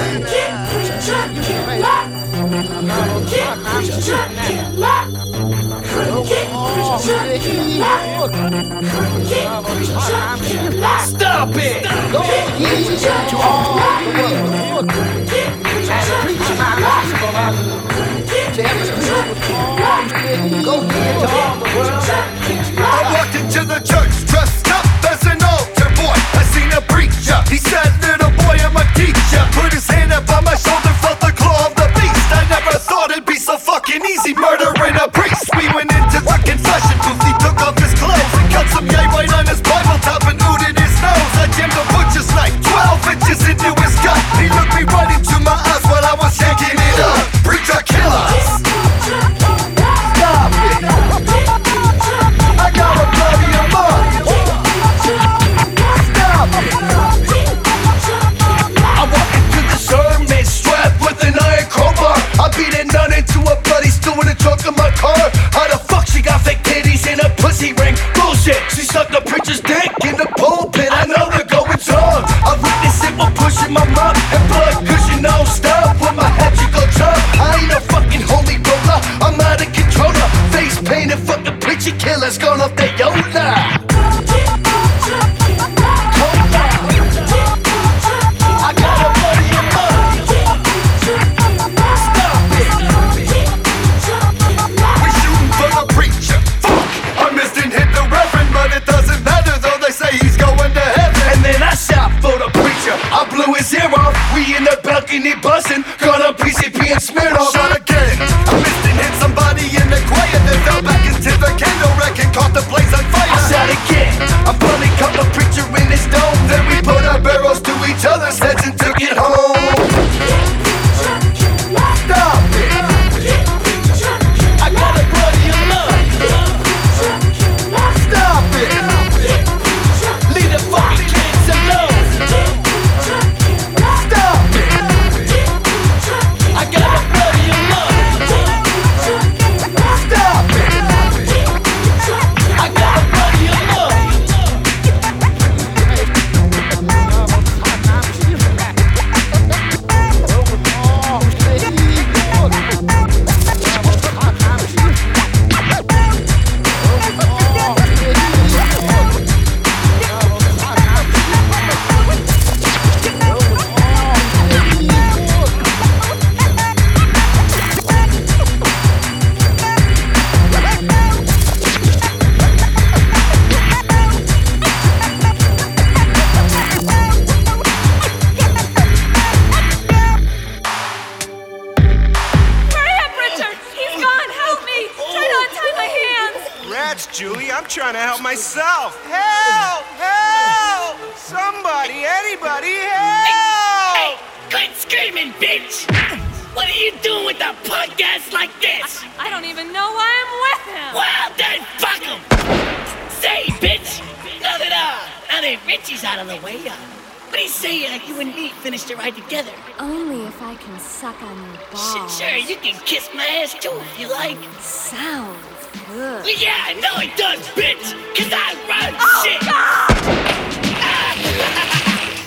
Stop it! Go to all the world. Preach my gospel. Go to all the world. I walked into the church dressed up as an altar boy. I seen a preacher. He said, "Little boy, I'm a teacher." Put his hand up on my shoulder, felt the claw of the beast. I never thought it'd be so fucking easy murdering a priest. We went into the confession booth. He took off his clothes and cut some yay right on his Bible top and ooted his nose. I jammed a butcher's knife 12 inches into his gut. He looked me right into my eyes while I was yanking it up. Preacher killer. Stop it. I gotta blow your mind. Stop it. I walk into the sermon strapped with an iron crowbar. I beat a nun into a bloody stool in the trunk of my car. How the fuck she got fake titties in a pussy ring? Bullshit. She sucked the preacher's dick in the pulpit. I know the going's wrong. I witnessed it while pushing my mom and blood cushion don't stop when my head should go drop. I ain't a fucking holy roller. I'm out of controller. Face painted fucking preacher killers gone off their Yola. I got a buddy in mind. Stop it. We shooting for the preacher. Fuck, I missed and hit the reverend, but it doesn't matter though. They say he's going to heaven. And then I shot for the preacher. I blew his ear off. We in the balcony busting. Got on PCP and smeared off. Shot again. I missed and hit somebody in the choir. Then fell back into the candle rack and caught the place on fire. I shot again. I probably caught the preacher in his dome. Then we put our barrels to each other's heads and took it home. Stop it. I got a buddy in love. Stop it. Leave the fucking kids alone. Stop it. I got a buddy in love. Stop it. I got a buddy in love. Julie, I'm trying to help myself. Help! Help! Somebody, anybody, help! Hey, quit screaming, bitch! What are you doing with a podcast like this? I don't even know why I'm with him. Well, then fuck him! Say, bitch! Now that Richie's out of the way, what do you say you and me finish the ride together? Only if I can suck on your balls. Sure, you can kiss my ass too if you like. Sounds good. Yeah, I know it does, bitch! 'Cause I run shit! God!